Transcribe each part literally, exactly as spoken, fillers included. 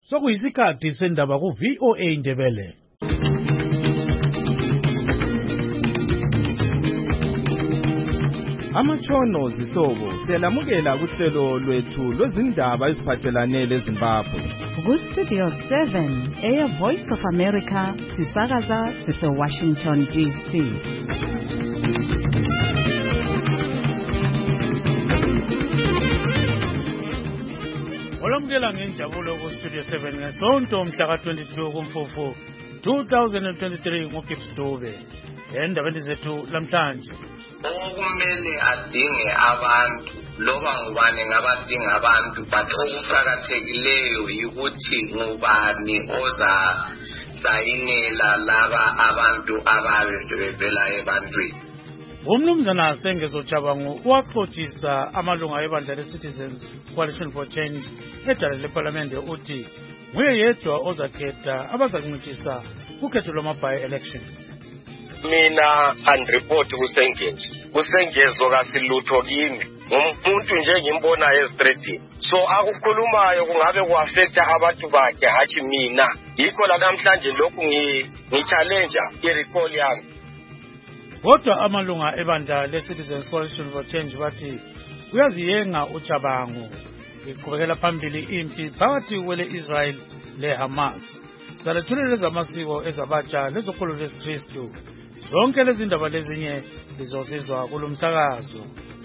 Sokuyisikhathi sendaba ku V O A Ndebele. Amatshono zihlobo siyalamukela kuhlelo lwethu lwezindaba eziphathelane leZimbabwe. Ku Studio seven, Air Voice of America, sisakaza sise Washington D C. Olamukela ngenjabulo ku Studio seven ngesonto mhla ka twenty-two kuMfumfu two thousand twenty-three ngoGibbs Dube. Endabeni zethu lamhlanje okumele adinge abantu loba ngubani ngabadinga abantu but okuqhakathekileyo ukuthi ngubani oza sayinela laba abantu ababe sebevela ebantwini. Umnumzana Sengezo Chabangu waxoxisa amalunga ebandla leCitizens Coalition for Change edala leParliamente uthi nguye yedwa ozakhetha abazakuncitisa kukhetho lwama-by elections. Mina unreport kuSengezo kuSengezo kasilutho kimi umuntu nje ngimbona estraight so akukhulumayo kungabe kuaffecta abantu bakhe hathi mina yikho la namhlanje lokhu ngi-challenge i-recall yami. Kodwa amalunga ebandla leCitizens Coalition for Change bathi uyaziyenga uChabangu iqhubekela phambili impi phakathi kwele-Israel le-Hamas zalethulele zamasiko ezabatsha lezokholo lesiKristu. Zonke lezi ndaba lezinye lizozizwa kulo msakazo.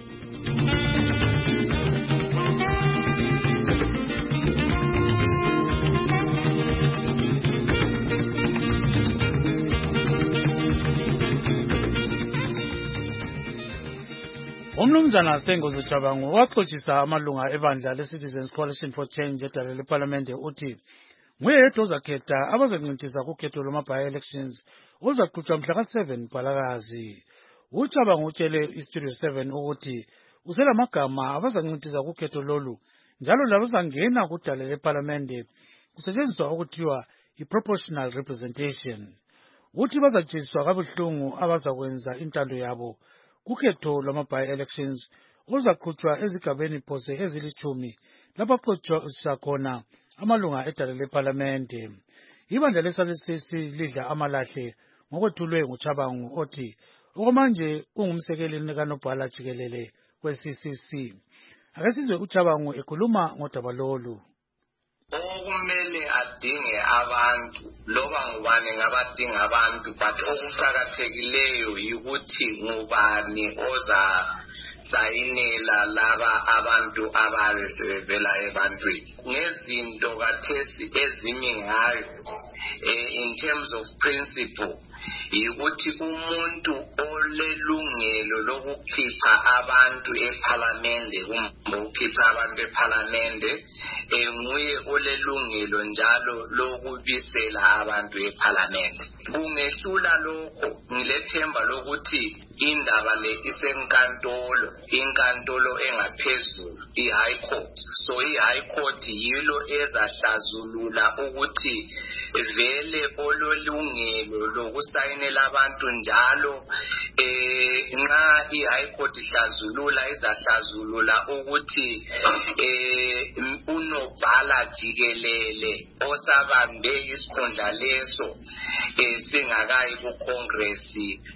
Umnumzana Sengezo Chabangu waxoxisa amalunga ebandla leCitizens Coalition for Change edala leParliamente uthi nguye yedwa ozakhetha abazakuncitisa kukhetho lwama-by elections ozaqhutshwa mhla ka seven Mpalakazi. uChabangu utshele iStudio seven ukuthi uselamagama abazakuncitisa kukhetho lolu njalo labazangena kudala leParliamente kusetshenziswa okuthiwa i-proportional representation. Uthi bazatshiswa kabuhlungu abazakwenza intando yabo kukhetho lwama-by elections ozaqhutshwa ezigabeni phose ezilithumi lapho khona amalunga edala leParliamente. Ibandla leSALCC lidla amalahle ngokwethulwe nguChabangu othi okwamanje ungumsekeli kaNobhala Jikelele kwe-C C C. Ake sizwe uChabangu ekhuluma ngodaba lolu. Okumele adinge abantu loba ngubani ngabadinga abantu but okuqhakathekileyo ukuthi ngubani oza sayinela laba abantu ababe sebevela ebantwini ngezinto kathesi ezimi ngayo in terms of principle yikuthi umuntu olelungelo lokukhipha abantu eParliamente kumbe ukukhipha abantu eParliamente enguye olelungelo njalo lokubisela abantu eParliamente. Kungehlula lokho ngilethemba lokuthi indaba le isenkantolo inkantolo engaphezulu i-High Court. So i-High Court yilo ezahlazulula ukuthi vele ololungelo lokusayinela abantu njalo eh nxa i-High Court ihlazulula izahlazulula ukuthi eh uNobhala Jikelele osabambe isikhundla leso eh singakayi ku Congress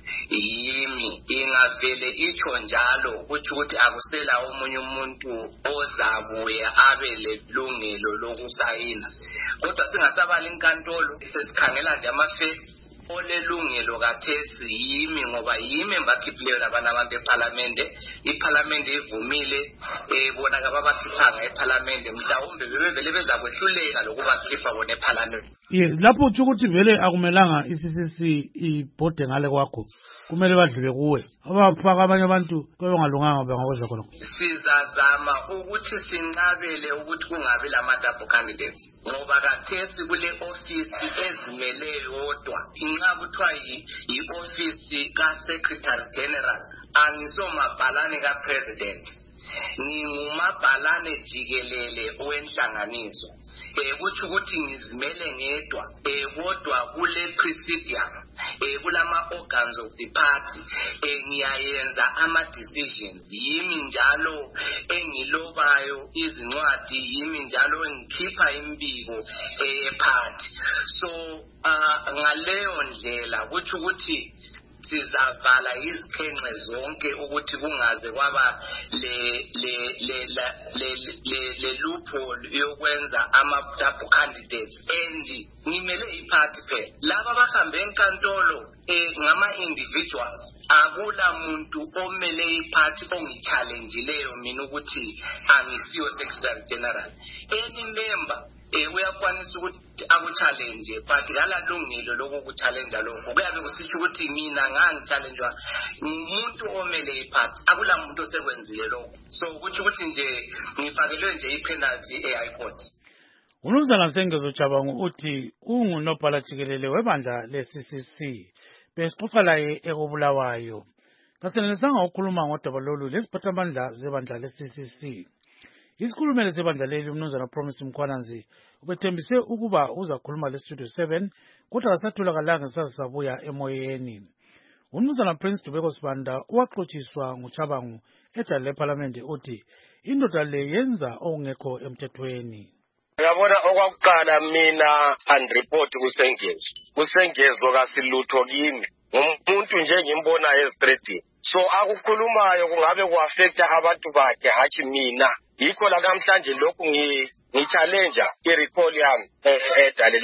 yimi ingavele itsho njalo ukuthi ukuthi akusela omunye umuntu ozabuya abe lelungelo lokusayina. Kodwa singasabali inkantolo sesikhangela nje ama-facts olelungelo kathesi yimi ngoba yimi embakhiphileyo labana abantu eParliamente. iParliamente ivumile ebona kababakhiphanga eParliamente mhlawumbe bebevele bezakwehluleka lokubakhipha bona eParliamente. Yes, lapho uthi ukuthi vele akumelanga i-C C C ibhode ngale kwakho kumele badlule kuwe abafaka abanye abantu kwabangalunganga bangakwenza khona. Sizazama ukuthi sinqabele ukuthi kungabi lama-double candidates ngoba kathesi kule ofisi ezimele yodwa nxa kuthiwa yi-ofisi ka-Secretary General angisomabhalane ka-President ngingumabhalane jikelele owenhlanganiso. Eh kuthi ukuthi ngizimele ngedwa eh kodwa kule presidium eh kulama organs of the party eh ngiyayenza ama decisions yimi njalo engilobayo izincwadi yimi njalo engikhipha imbiko eh party so uh, ngaleyo ndlela kuthi ukuthi sizavala izikhenxe zonke ukuthi kungaze kwaba le le le le le le loophole yokwenza ama double candidates and ngimele iparty phela laba abahambe enkantolo eh ngama individuals akula muntu omele iparty ongichallengeeleyo mina ukuthi angisiyo secretary general any member eh uyakwanisa ukuthi akuchallenge but kalalungile lokho kuchallenge lokho kuyabe kusitsho ukuthi mina ngangichallengewa umuntu omele iparty akula muntu osekwenzile lokho so ukuthi ukuthi nje ngifakelwe nje ipenalty eHigh Court. Umnumzana Sengezo Chabangu uthi ungunobhala jikelele webandla le-C C C besixoxa laye ekobulawayo kasenelisanga ukukhuluma ngodaba lolu lesiphathamandla zebandla le-C C C. Isikhulumeli sebandla leli umnumzana Promise Mkhwananzi ubethembise ukuba uzakhuluma le-Studio seven kodwa kasatholakala sasabuya emoyeni. Umnumzana Prince Dubeko Sibanda uwaxotshiswa nguChabangu edala leParliament uthi indoda le yenza okungekho emthethweni. Ngiyabona okwakuqala mina unreport kusengezo kusengezo kasilutho kimi umuntu nje ngimbona ezitreetini so akukhulumayo kungabe kuaffecta abantu bakhe hathi mina yikho la namhlanje lokhu ngi-challenge i-recall yami edale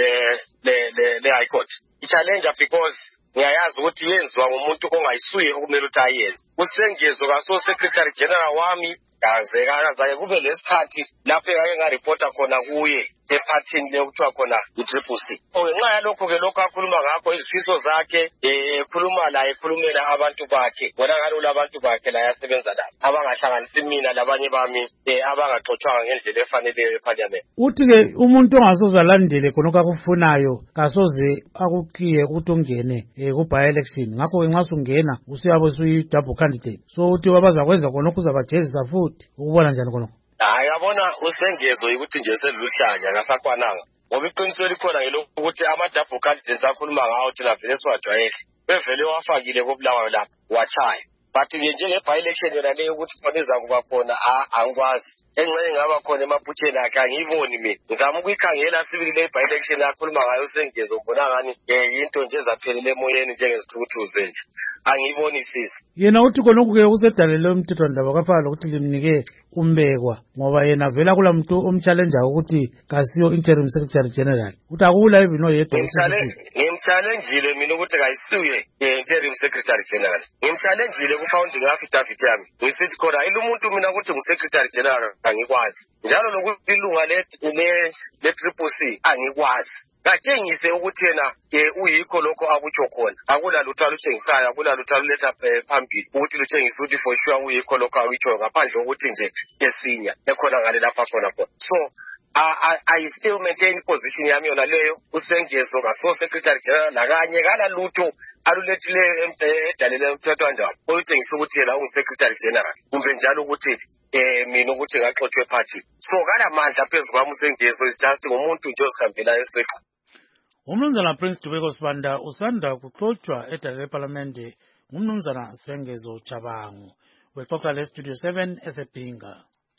le le High Court i-challenge because ngiyayazi ukuthi yenziwa ngumuntu ongayisuye okumele ukuthi ayenze kusengezo kaso secretary general wami kaze kaze kube lesikhathi lapho ngake ngareporta khona kuye ephathini lekuthiwa khona i-Triple C. Ngenxa yalokho ke lokho akhuluma ngakho izifiso zakhe ekhuluma la ekhulumela abantu bakhe bona ngalo labantu bakhe la yasebenza la abangahlanganisi mina labanye bami abangaxoxwanga ngendlela efaneleyo eParliament. Uthi ke umuntu ongasoze alandele khona akakufunayo kasoze akukhiye ukuthi ungene ku by election ngakho ke nxa usungena usiyabe suyi double candidate so uthi wabazakwenza khona ukuzabajezisa futhi ukubona njani khona. Hayi yabona usengezo ukuthi nje seluhlanya ngasakwananga ngoba iqiniso likhona ngelokho ukuthi ama-double candidates akhuluma ngawo thina vele siwajwayele bevele wafakile kobulawayo lapha wachaya but njenge-by-election yona leyo ukuthi khona izakuba khona angikwazi engxenye ngaba khona emaphutheni akhe angiyiboni mina ngizama ukuyikhangela sibili le by-election akhuluma ngayo usengezo ubona ngani yinto nje ezaphelele emoyeni njengezithukuthuze nje angiyibonisisi. Yena uthi khonokhu-ke usedalelwe umthethwandaba kwafana lokuthi limnike umbekwa ngoba yena vela kula muntu omchallenja ukuthi kasiyo interim secretary general uthi akula even oyedwa. Ngimchallenjile mina ukuthi kayisuye interim secretary general ngimchallenjile ku-founding affidavit yami ngisithi khona yilo umuntu mina ukuthi ngu-secretary general angikwazi njalo lokuthi ilunga le-Triple C angikwazi katshengise ukuthi yena uyikho lokho akutsho khona akula lutho alutshengisayo akula lutho aluletha phambili ukuthi lutshengise ukuthi for sure uyikho lokho akutsho ngaphandle kokuthi nje esinya ekhona ngale lapha khona khona so I, I still maintain position yami yona leyo usengezo ngaso secretary general nakanye kala lutho alulethile edalele umthethwandaba olutshengisa ukuthi yena ungu-secretary general kumbe njalo ukuthi eh mina ukuthi ngaxoxwe party so kala mandla phezu kwami usengezo is just ngumuntu nje osihambela estrict. Umnumzana Prince Dubeko Sibanda usanda kuxoxwa edala leParliament ngumnumzana Sengezo Chabangu wexoxa le-Studio seven esephinga.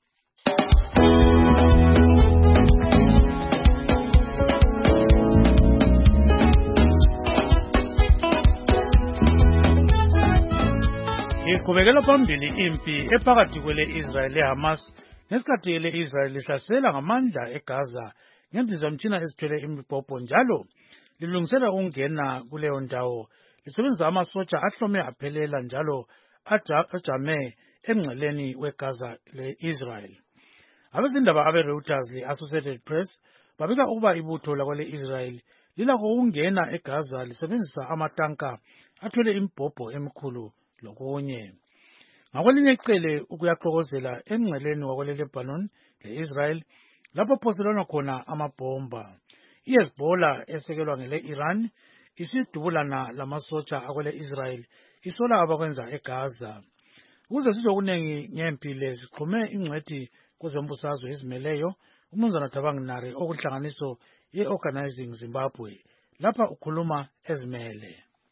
Iqhubekela phambili impi ephakathi kwele-Israel le-Hamas ngesikhathi le-Israel lihlasela ngamandla eGaza ngendizamtshina ezithwele imibhobho njalo lilungisela ukungena kuleyo ndawo lisebenzisa amasotsha ahlome aphelela njalo ajame emngceleni weGaza le-Israel. Abezindaba abe-Reuters le-Associated Press babika ukuba ibutho lakwele-Israel lilakho ukungena eGaza lisebenzisa amatanka athwele imibhobho emikhulu lokunye. Ngakwelinye icele ukuyaxokozela emngceleni wakwele-Lebanon le-Israel lapho phoselwana khona amabhomba. I-Hezbollah esekelwa ngele-Iran isidubulana lamasotsha akwele-Israel isola abakwenza eGaza. Ukuze sizwe okuningi ngempi le sixhume ingcwethi kwezembusazwe ezimeleyo umnumzana Thabang Nare okuhlanganiso ye-Organizing Zimbabwe lapha ukhuluma ezimele.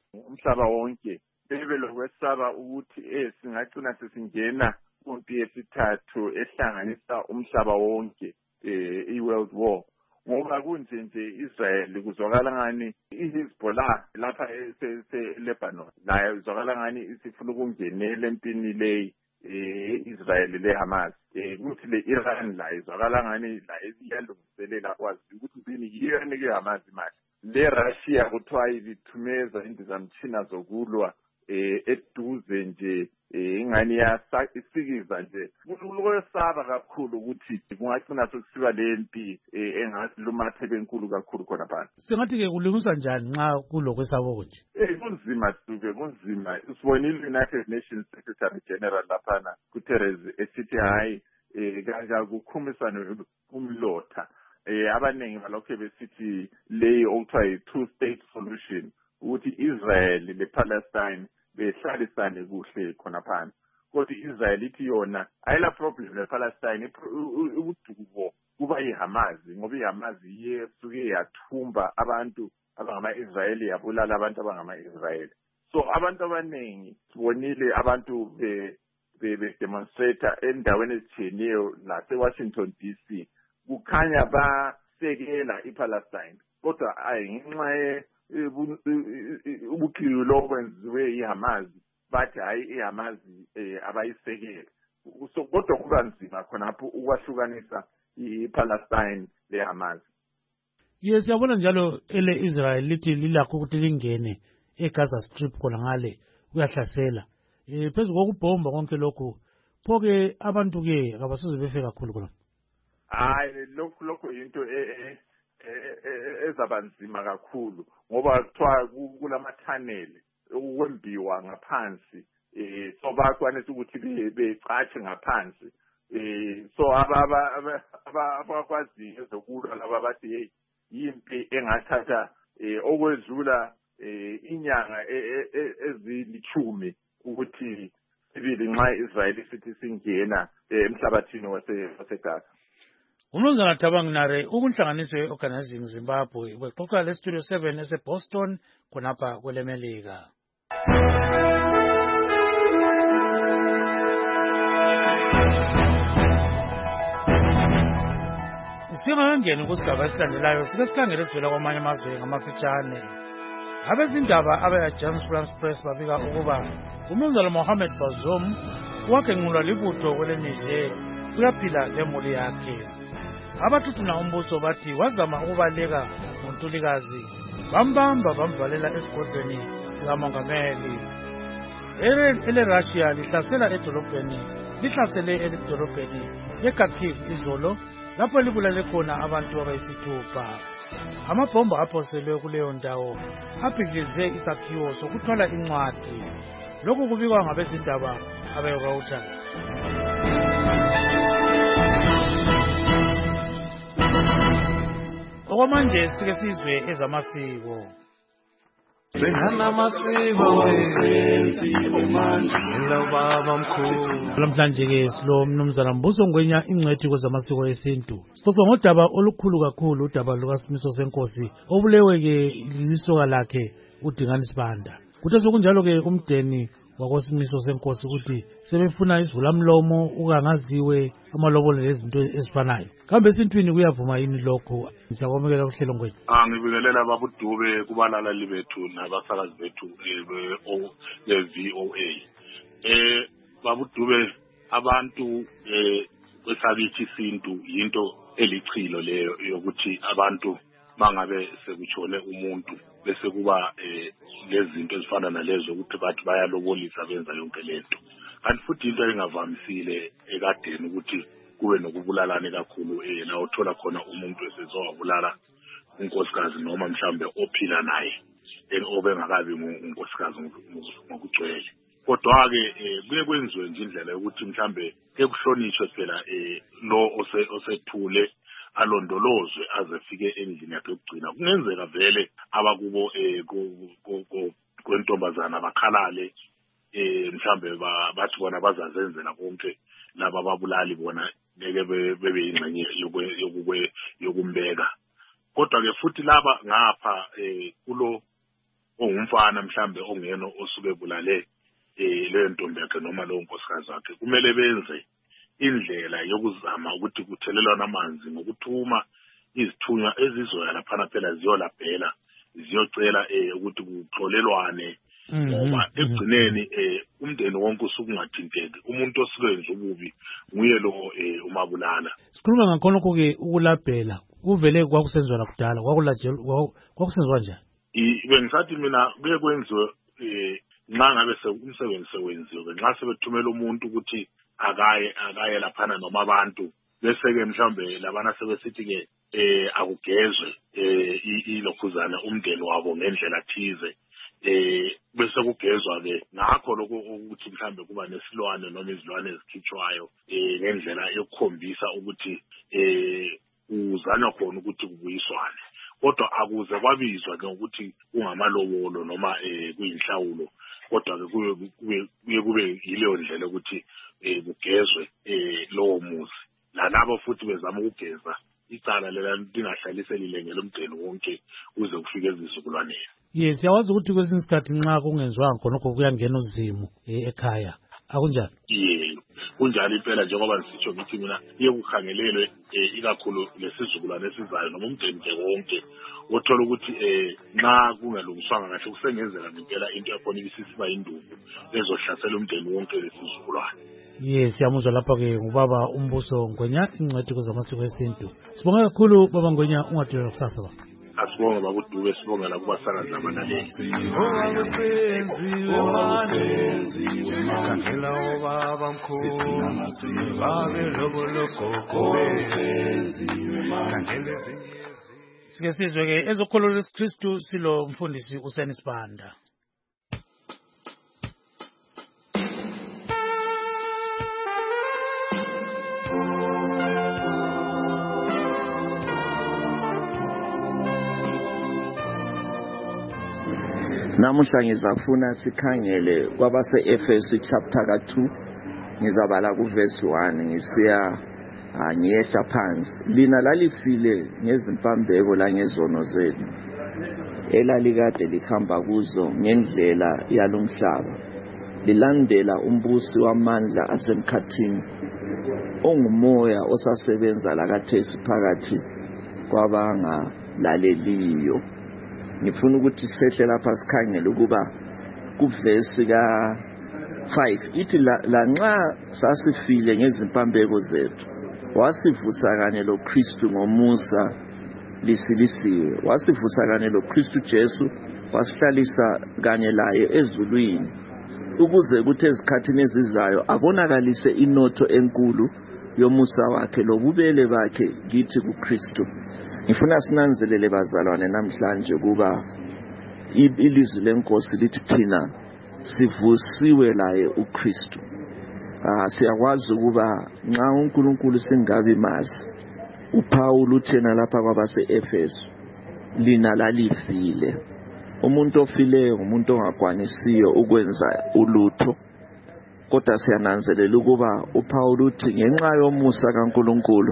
umhlaba wonke bebe lokwesaba ukuthi eh singagcina sesingena kumpi yesithathu ehlanganisa umhlaba wonke eh i-World War. Ngoba kunje nje Israel kuzwakala ngani iHezbollah lapha eLebanon nayo kuzwakala ngani isifuna ukungenela empini le Israel le Hamas ukuthi le Iran la izwakala ngani la iyalungiselela kwazi ukuthi impini yiyona ke Hamas imali le Russia kuthiwa ibithumeza indizamtshina zokulwa eduze nje ingani yasikiza nje kulokesaba kakhulu ukuthi kungagcina sokusiba le mpi engasilumathe benkulu kakhulu khona phansi. Singathi ke kulungiswa njani nxa kulokwesaba konje? Eh kunzima duke kunzima. Sibonile United Nations Secretary General laphana Guterres esithi hayi kanga kukhumisana umlotha. Eh abaningi balokho besithi le okuthiwa yi two state solution ukuthi Israel le Palestine behlalisane kuhle khona phansi. Kodwa iIsrael ithi yona ayila problem lePalestine ubudubo kuba iHamas ngoba iHamas yesuke yathumba abantu abangama-Israyeli yabulala abantu abangama-Israyeli. So abantu abaningi sibonile abantu be be demonstrate endaweni ezitshiyeneyo lase-Washington D C kukhanya basekela iPalestine kodwa ayinxa ubukhulu lokwenziwe iHamas bathi hayi iHamas abayisekele. So kodwa kuba nzima khonapho ukwahlukanisa iPalestine leHamas. Yes, siyabona njalo ele Israel lithi lilakho ukuthi lingene eGaza Strip khona ngale uyahlasela. Eh phezulu kokubhomba konke lokho phoke abantu ke abasoze befe kakhulu khona. Hayi lokho lokho into ezabanzima kakhulu ngoba kuthiwa kulama-tunnel ukwembiwa ngaphansi eh so bakwanisa ukuthi becatshe ngaphansi eh so aba abakwazi ezokulwa laba bathi hey yimpi engathatha okwedlula inyanga ezilithumi ukuthi sibili nxa Israel sithi singena emhlabathini waseGaza. Umnumzana Thabang Nare ukunhlanganise Organizing Zimbabwe wexoxa le Studio seven ese Boston khonapha kwelemelika. Singangeni kusigaba esilandelayo sike sikhangele sivela kwamanye amazwe ngamafitshane. Abezindaba abeyaJames France Press babika ukuba umnumzana Mohamed Bazoum wakenqulwa libutho kweleNiger uyaphila lemuli yakhe. Abathuthuna umbuso bathi wazama ukubaleka ngontulikazi bambamba bamvalela esigodlweni sikamongameli. Ele Russia lihlasela edolobheni lihlasele edolobheni eKharkiv izolo lapho libulale khona abantu abayisithupha. Amabhomba aphoselwe kuleyo ndawo abhidlize isakhiwo sokuthwala incwadi. Lokhu kubikwa ngabezindaba abe-Reuters. Okwamanje sike sizwe ezamasiko. Namhlanje ke silo mnumzana Mbuso Ngwenya ingcwethi kwezamasiko esintu. Sixoxa ngodaba olukhulu kakhulu udaba lukaSimiso Senkosi obulewe ke lisoka lakhe uDingani Sibanda. Kuthe sokunjalo ke umdeni wakosimiso Senkosi ukuthi sebefuna isivulamlomo ukangaziwe amalobolo lezinto ezifanayo. Kambe esintwini kuyavuma yini lokho? Siyakwamukela kuhlelo ngwethu. Ah ngibingelela babudube kubalalali bethu nabasakazi bethu be-V O A. Eh babudube abantu eh kwesabithi isintu yinto elichilo leyo yokuthi abantu bangabe sekutshone umuntu bese kuba eh lezinto ezifana nalezo ukuthi bathi bayalobolisa benza yonke lento. Kanti futhi into engavamisile ekadeni ukuthi kube nokubulalana kakhulu eh la uthola khona umuntu esezowabulala unkosikazi noma mhlambe ophila naye obengakabi unkosikazi ngokugcwele. Kodwa ke kuye kwenziwe nje indlela yokuthi mhlambe ekuhlonishwe phela eh lo osethule alondolozwe azefike endlini yakhe yokugcina. Kungenzeka vele abakubo eh kwentombazana bakhalale eh mhlambe bathi bona bazazenzela konke laba babulali bona ngeke bebe ingxenye yokwe yokumbeka. Kodwa ke futhi laba ngapha eh kulo ongumfana mhlambe ongena osuke bulale eh leyo ntombi yakhe noma lowo nkosikazi wakhe kumele benze indlela yokuzama ukuthi kuthelelwana amanzi ngokuthuma izithunywa ezizoya laphana phela ziyolabhela ziyocela eh ukuthi kuxolelwane ngoba ekugcineni eh umndeni wonke usukungathinteki umuntu osikwenza ububi nguye lo eh umabulala. Sikhuluma ngakho ke ukulabhela kuvele kwakusenziwa kudala kwakulajelwa kwakusenziwa njani? Bengisathi mina kuye kwenziwe eh nxa ngabe umsebenzi sewenziwe nxa sebethumela umuntu ukuthi akaye akaye laphana noma abantu bese ke mhlambe labana sebesithi ke eh akugezwe eh ilokhuzana umndeni wabo ngendlela thize eh bese kugezwa ke ngakho lokho ukuthi mhlambe kuba nesilwane noma izilwane ezikhitshwayo eh ngendlela yokukhombisa ukuthi eh uzanywa khona ukuthi kubuyiswane kodwa akuze kwabizwa ke ukuthi kungamalobolo noma eh kuyinhlawulo kodwa ke kuye kube yileyo ndlela ukuthi eh kugezwe eh lowo muzi nalabo futhi bezama ukugeza icala lela lingahlaliselile ngelomgceni wonke uze kufike izizukulwaneni. Yes, yawazi ukuthi kwesinye isikhathi nxa kungenziwanga khona lokho kuyangena uzimo ekhaya akunjalo? Yebo kunjalo impela njengoba ngisitsho ngithi mina iye kukhangelelwe ikakhulu lesizukulwane esizayo noma umndeni nje wonke othola ukuthi eh nxa kungalungiswanga kahle kusengenzeka ngempela into yakhona ibisisiba induku ezohlasela umndeni wonke lesizukulwane. Yes, siyamuzwa lapha ke ngubaba uMbuso Ngwenya ingcwethi kwezamasiko esintu. Sibonga kakhulu baba Ngwenya ungadela kusasa ba. Asibonga bakuDube sibonga nakubasakazi abalaleli. Sike sizwe ke ezokholo leSikristu silo mfundisi uSeni Sibanda. Namuhla ngizafuna sikhangele kwabase Efesu chapter ka two ngizabala ku verse one ngisiya ngiyehla phansi. Lina lalifile ngezimpambeko la ngezono zenu elalikade likhamba kuzo ngendlela yalomhlaba lilandela umbusi wamandla asemkhathini ongumoya osasebenza lakathesi phakathi kwabanga laleliyo. Ngifuna ukuthi sihle lapha sikhangele ukuba kuvesi ka five ithi la nxa sasifile ngezimpambeko zethu wasivusa kanye lo Kristu ngomusa lisilisiwe wasivusa kanye lo Kristu Jesu wasihlalisa kanye laye ezulwini ukuze kuthi ezikhathini ezizayo abonakalise inotho enkulu yomusa wakhe lobubele bakhe kithi kuKristu. Ngifuna sinanzelele bazalwane namhlanje kuba ilizwi lenkosi lithi thina sivusiwe laye uKristu. Ah siyakwazi ukuba nxa uNkulunkulu singabi mazi uPaul uthena lapha kwabase Efesu lina lalifile. Umuntu ofileyo umuntu ongakwanisiyo ukwenza ulutho kodwa siyananzelela ukuba uPaul uthi ngenxa yomusa kaNkulunkulu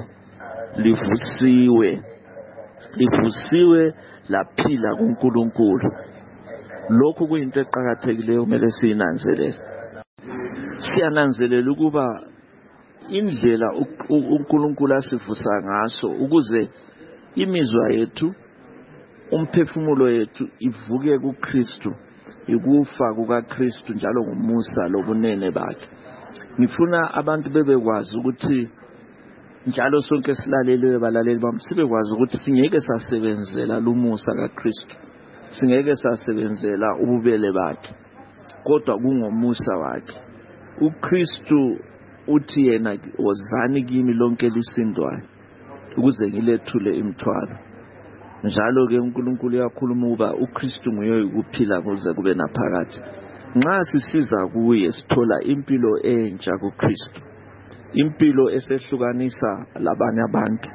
livusiwe livusiwe laphila kuNkulunkulu. Lokhu kuyinto eqhakathekileyo kumele siyinanzelele. Siyananzelela ukuba indlela uNkulunkulu asivusa ngaso ukuze imizwa yethu umphefumulo yethu ivuke kuKristu ikufa kukaKristu njalo ngumusa lobunene bakhe. Ngifuna abantu bebekwazi ukuthi njalo sonke silaleleyo balaleli bami sibekwazi ukuthi singeke sasebenzela lumusa kaKristu singeke sasebenzela ububele bakhe kodwa kungomusa wakhe. uKristu uthi yena wozani kimi lonke lisindwayo ukuze ngilethule imithwalo. Njalo ke uNkulunkulu uyakhuluma uba uKristu nguye ukuphila kuze kube naphakade. Nxa sisiza kuye sithola impilo entsha kuKristu, impilo esehlukanisa labanye abantu.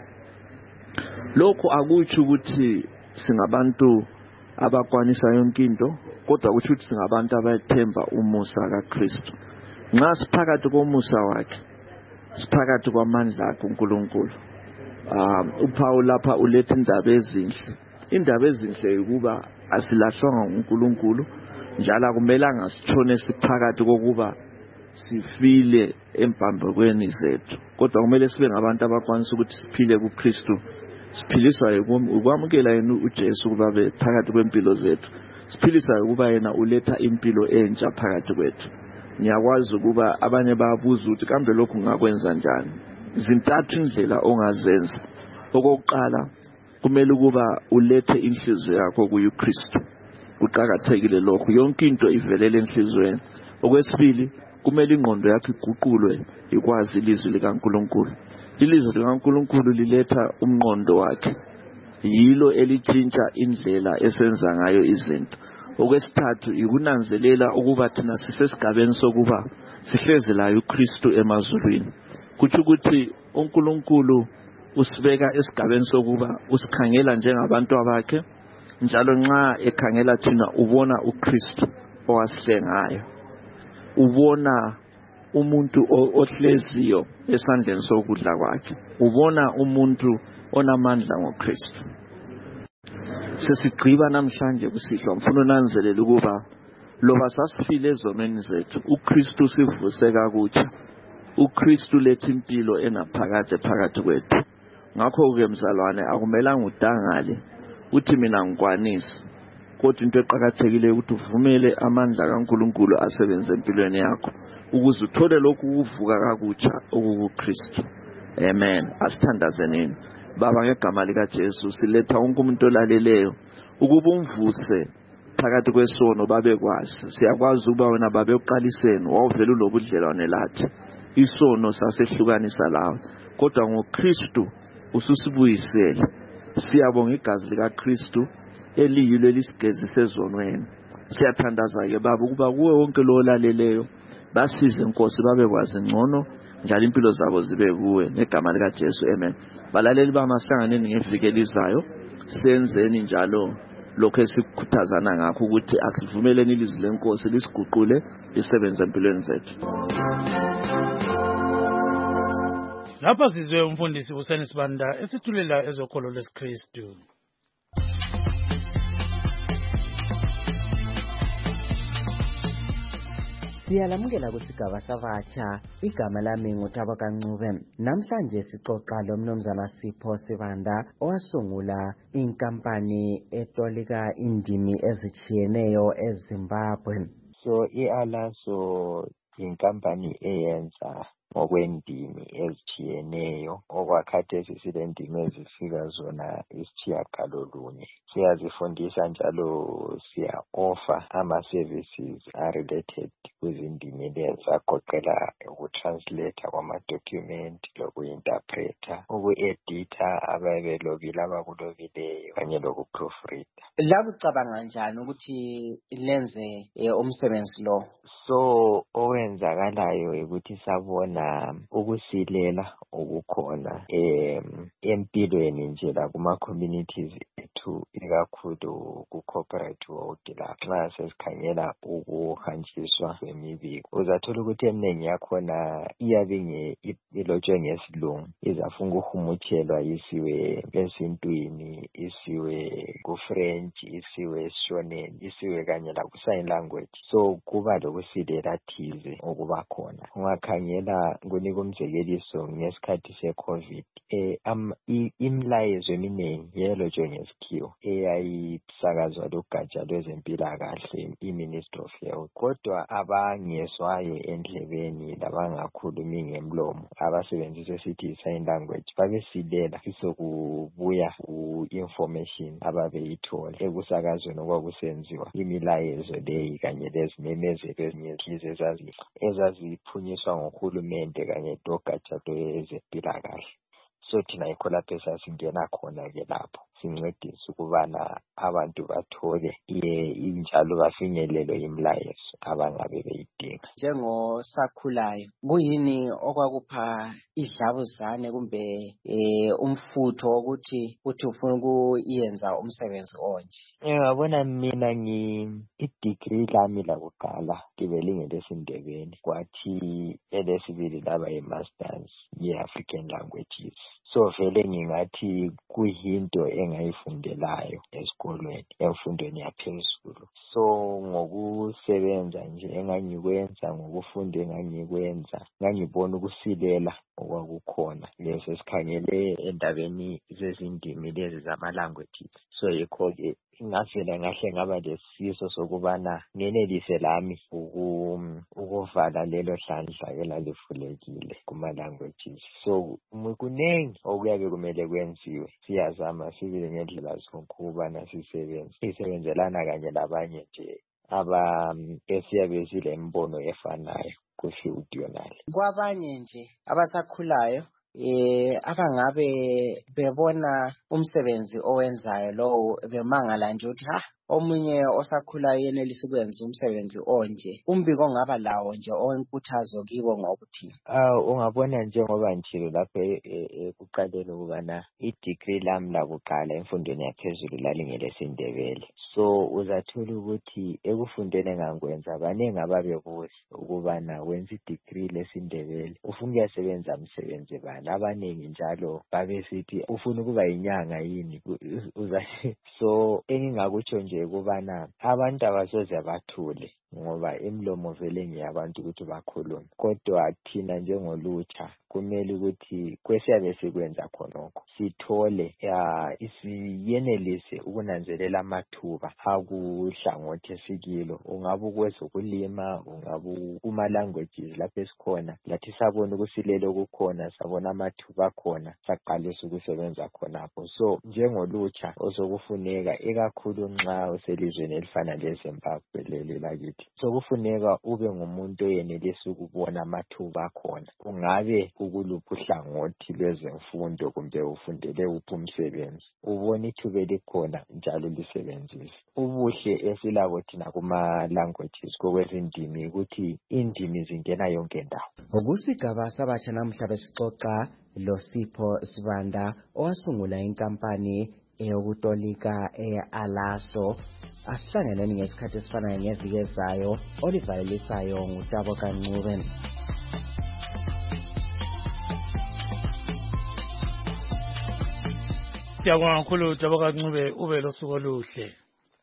Lokho akuthi ukuthi singabantu abakwanisa yonke into kodwa ukuthi ukuthi singabantu abathemba umusa kaKristu. Nxa siphakathi komusa wakhe siphakathi kwamandla akhe uNkulunkulu. Um uPaul lapha uletha indaba ezinhle indaba ezinhle ukuba asilahlwanga uNkulunkulu njalo akumelanga sitshone siphakathi kokuba sifile empambekweni zethu, kodwa kumele sibe ngabantu abakwanisa ukuthi siphile kuKristu, siphiliswa ukwamukela yena uJesu kuba phakathi kwempilo zethu, siphiliswa ukuba yena uletha impilo entsha phakathi kwethu. Ngiyakwazi ukuba abanye bayabuza ukuthi kambe lokhu ngakwenza njani. Zintathu indlela ongazenza. Okokuqala, kumele ukuba ulethe inhliziyo yakho kuYesu. Kuqhakathekile lokho, yonke into ivelele enhlizweni. Okwesibili, kumele ingqondo yakho iguqulwe ikwazi ilizwi likaNkulunkulu. Ilizwi likaNkulunkulu liletha umqondo wakhe, yilo elitshintsha indlela esenza ngayo izinto. Okwesithathu, ikunanzelela ukuba thina sisesigabeni sokuba sihlezi la uKristu emazulwini. Kuthi ukuthi uNkulunkulu usibeka esigabeni sokuba usikhangela njengabantu abakhe, njalo nxa ekhangela thina ubona uKristu owasihlengayo, ubona umuntu ohleziyo esandleni sokudla kwakhe, ubona umuntu onamandla ngoKristu. Sesigqiba namhlanje kusihlwa mfuna unanzelela ukuba loba sasifile ezonweni zethu, uKristu sivuse kakutsha. uKristu letha impilo engaphakade phakathi kwethu. Ngakho ke mzalwane, akumelanga udangale uthi mina ngikwanisi, kodwa into eqhakathekile ukuthi uvumele amandla kaNkulunkulu asebenze empilweni yakho ukuze uthole lokhu ukuvuka kakutsha okuKristu. Amen. Asithandazeni Baba ngegama lika Jesu, siletha wonke umuntu olaleleyo ukuba umvuse phakathi kwesono babekwazi. Siyakwazi ukuba wena babe uqaliseni wawuvela unobudlelwane lathi, isono sasehlukanisa lawe, kodwa ngoKristu ususibuyisele. Siyabonga igazi lika Kristu eliyilo elisigezisa ezonweni. Siyathandaza ke Baba ukuba kuwe wonke lo olaleleyo basize Nkosi babekwazi ngcono njalo impilo zabo zibe kuwe ngegama lika Jesu. Amen. Balaleli bamasihlanganeni ngeviki elizayo senzeni njalo lokho esikhuthazana ngakho ukuthi asivumeleni ilizwi lenkosi lisiguqule lisebenze empilweni zethu. Lapha sizwe umfundisi uSeni Sibanda esithulela ezokholo lesiKristu. Siyalamukela kusigaba sabatsha. Igama lami nguThabo Kancube. Namhlanje sixoxa lomnumzana Sipho Sibanda owasungula inkampani etolika indimi ezitshiyeneyo eZimbabwe. So iAlaso inkampani eyenza ngokwendimi ezitshiyeneyo, okwakhathesi silendimi ezifika zona isitshiyagalolunye. Siyazifundisa njalo siya offer ama-services are-related kwizindimi lezi, agoqela ukutranslate kwama-document, loku-interpreta, uku-edita ababe lobile abakulobileyo kanye loku-proofreader. Lakucabanga njani ukuthi lenze umsebenzi lo? So owenzakalayo ukuthi sabona ukusilela okukhona em empilweni nje la kuma communities ethu, ikakhulu ku corporate world la nxa sesikhangela ukuhanjiswa kwemibiko, uzathola ukuthi eminengi yakhona iyabe ilotshwe ngesilungu, izafuna ukuhumutshelwa isiwe esintwini, isiwe ku French, isiwe esishoneni, isiwe kanye la ku sign language. So kuba lokusilela thize okuba khona. Ungakhangela kunika umzekeliso ngesikhathi se-COVID, eh am imlayezo eminengi yelotshwe ngesikhiwo eyayisakazwa lugatsha lwezempilakahle, i-Ministry of Health, kodwa abangezwayo endlebeni labangakhulumi ngemlomo abasebenzisa esithi sign language babesilela isokubuya ku-information ababeyithola ekusakazweni okwakusenziwa imilayezo leyi kanye lezimemezelo ezinye ezazi ezaziphunyiswa ngohulumende kanye logatsha lwezempilakahle. So thina yikho lapho esasingena khona ke lapho sincedisa ukubana abantu bathole injalo bafinyelele imlayezo abangabe beyidinga. Njengosakhulayo, kuyini okwakupha idlabuzane kumbe eh umfutho ukuthi uthi ufuna ukuyenza umsebenzi onje? Ngiyabona mina ngi i-degree lami lakuqala ngibele ngelesindebeni, kwathi elesibili laba i-masters ye-African languages. so vele ngingathi kuyinto engayifundelayo esikolweni emfundweni yaphezulu. So ngokusebenza nje engangikwenza ngokufunda engangikwenza ngangibona ukusilela okwakukhona leso sikhangele endabeni zezindimi lezi zama languages. So yikho ke ngavela ngahle ngaba lesifiso sokubana ngenelise lami ukuvala lelo hlandla elalivulekile kuma languages. So kunengi okuyabe kumele kwenziwe, siyazama sibile ngendlela zokubana sisebenze sisebenzelana kanye labanye nje aba esiyabe sile mbono efanayo ku-field yonale. Kwabanye nje abasakhulayo eh abangabe bebona umsebenzi owenzayo lo bemangala nje uthi ha omunye osakhulayo yenelisa ukwenza umsebenzi onje, umbiko ongaba lawo nje owenkuthazo kibo ngokuthi ah ungabona njengoba njalo lapho ekuqaleni ukubana i-degree lami lakuqala emfundweni yaphezulu lalingelesindebele. So uzathola ukuthi ekufundeni ngangikwenza baningi ababebuza ukubana wenza i-degree lesindebele ufuna ukuyasebenza umsebenzi bani, abaningi njalo babesithi ufuna ukuba inyanga yini uzathi. So engingakutsho nje kubana abantu abasoze bathule ngoba imlomo vele ngiyabantu ukuthi bakhulume, kodwa thina njengolutsha kumele ukuthi kwesiyabe sikwenza khonokho sithole isiyenelise ukunanzelela amathuba akuhlangothi esikilo, ungabe ukwezokulima, ungabe kuma languages lapho esikhona lathi sabona ukusilela okukhona, sabona amathuba khona, saqalisa ukusebenza khonapho. So njengolutsha osokufuneka ikakhulu nxa uselizweni elifana leZimbabwe leli lakithi, sokufuneka ube ngumuntu oyenelisa ukubona amathuba khona, ungabe ukuluphi uhlangothi lwezemfundo kumbe ufundele uphi umsebenzi, ubona ithuba likhona njalo lisebenzise. Ubuhle esilabo thina kuma languages kokwezindimi ukuthi indimi zingena yonke ndawo. Ngokusigaba sabatsha namhla besixoxa loSipho Sibanda owasungula inkampani eyokutolika e-Alaso. Asihlanganeni ngesikhathi esifanayo ngeviki ezayo. Oliver Elisayo ngutabo kaNcube. Siyabonga kakhulu Tabo kaNcube, ube losuku oluhle.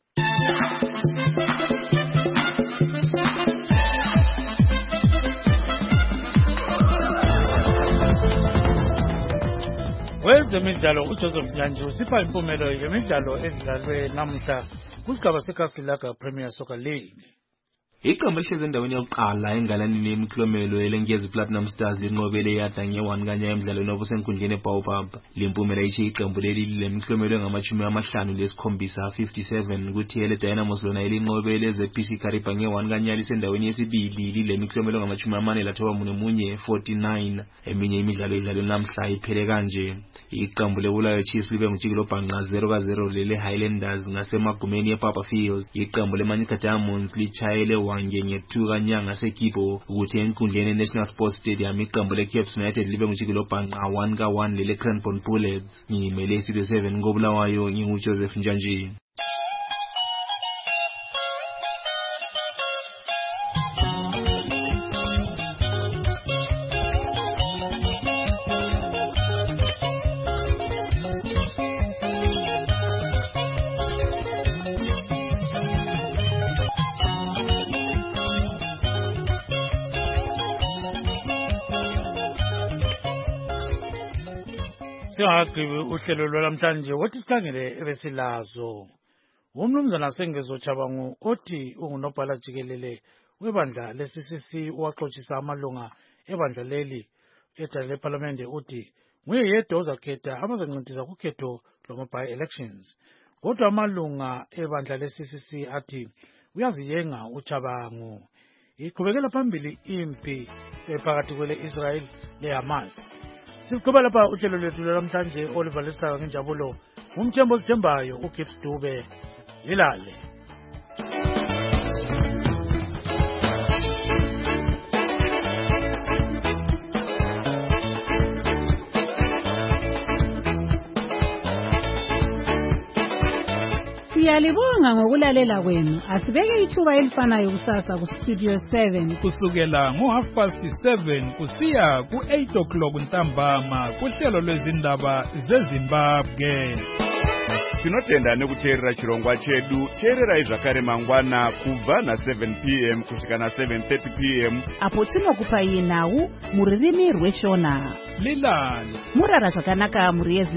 Wezemidlalo uJoseph Nyanji usipha impumelo yemidlalo edlalwe namhla kusigaba seKaSilaga Premier Soccer League. Iqembu elihlezi endaweni yokuqala engalanini yemiklomelo elengezi Platinum Stars linqobele yada nge-one kanya emidlalweni obusenkundleni eBaobab. Limpumela ithi iqembu leli lemiklomelo engamashumi amahlanu lesikhombisa fifty-seven kuthi ele Dynamos lona elinqobele eZ P C Kariba nge-one kanya lisendaweni yesibili lilemiklomelo engamashumi amane lathoba munye forty-nine. Eminye imidlalo idlalwe namhla iphele kanje. Iqembu leBulawayo Chiefs libe ngujikelo bhanqa zero ka zero lele Highlanders ngasemagumeni ePapa Field. Iqembu leManyika Diamonds lichayele wange ngethu kanyanga seKibo ukuthi enkundleni eNational Sports Stadium iqembu leCaps United libe ngujikelo bhanqa one ka one lele Cranbourne Bullets. Ngimele Studio seven ngoBulawayo nginguJoseph Njanji. Singaqhibi uhlelo lwalamhlanje wathi sikhangele ebesilazo. Umnumzana Sengezo Chabangu othi ungunobhala jikelele webandla le-C C C waxoxisa amalunga ebandla leli edala leParlamente uthi nguye yedwa ozakhetha abazancintisa kukhetho lwama-by elections. Kodwa amalunga ebandla le-C C C athi uyaziyenga uChabangu. Iqhubekela phambili impi phakathi kwele-Israel le-Hamas. Siqhubeka lapha uhlelo lwethu lwamhlanje. Oliver Elisayo ngenjabulo, umthembo osithembayo uGibbs Dube. Ilale. Siyalibonga ngokulalela kwenu. Asibeke ithuba elifanayo kusasa ku Studio seven kusukela ngo half past seven kusiya ku eight o'clock ntambama kuhlelo lwezindaba zeZimbabwe. Tinotenda nekuteerera chirongwa chedu. Teerera zvakare mangwana kubva na seven p m kusvika na seven thirty p m apo tinokupai nhau muririmi rweshona. Lilani Murara zvakanaka muri